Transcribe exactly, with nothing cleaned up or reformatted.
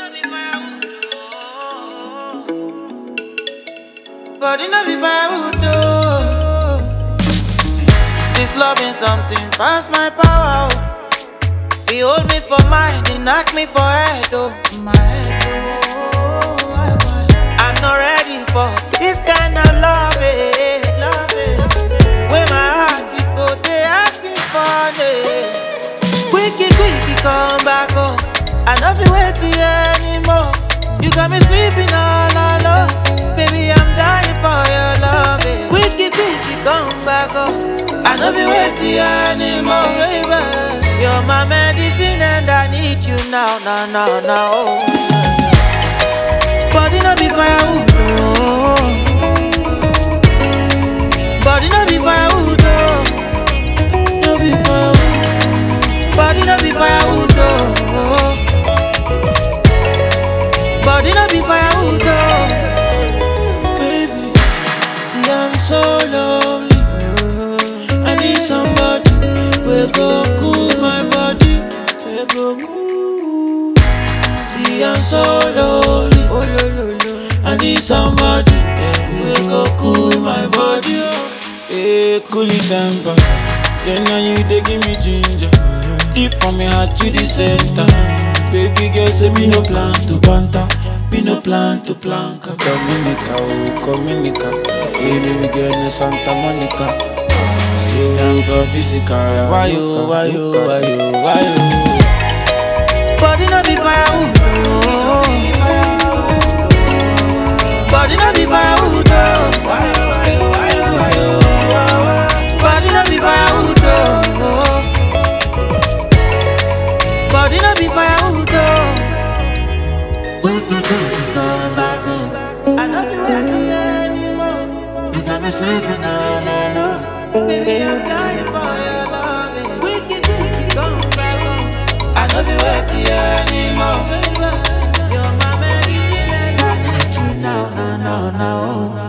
be firewood, oh. Body no be firewood, oh. This loving something past my power, oh. He hold me for mind, he knock me for head, oh. My head, oh. I'm not ready for this kind of love, eh. Love, eh. When my heart it go, they acting funny. Quicky, quicky, come back, oh. I love you waiting anymore. You got me sleeping all alone. Baby, I'm dying for your love, eh. Quicky, quicky, come back, oh. I love you waiting anymore, baby. You're my medicine and I need you now, now, now, now, oh. Body no be firewood, oh. Body no be firewood, oh. No be firewood. Body no be firewood, oh. Body no be firewood, oh. Baby, see I'm so lonely. I need somebody we go cool my body. We go cool. See I'm so lonely. Oh, lo, lo, lo. I need somebody we go cool my body. Hey, cool it temper. Then now you they give me ginger. Deep from my heart to the center. Baby girl say me no plan to banter. Me no plan to planka. Dominica, oh Dominica. Hey baby girl no Santa Monica. Say I'm go physical. Why you, why you, why you, why you? Body no be firewood, oh. Body no be firewood, oh. Why you, why you, why you, why you? Body no be firewood, oh. Body no be firewood, oh. When you do, come back home. I love you waiting anymore. You got me sleeping all alone. Baby, I'm dying for your love. Wicked, wicked, come back home. I love you waiting anymore. You're my medicine and I need you now, now, now, now.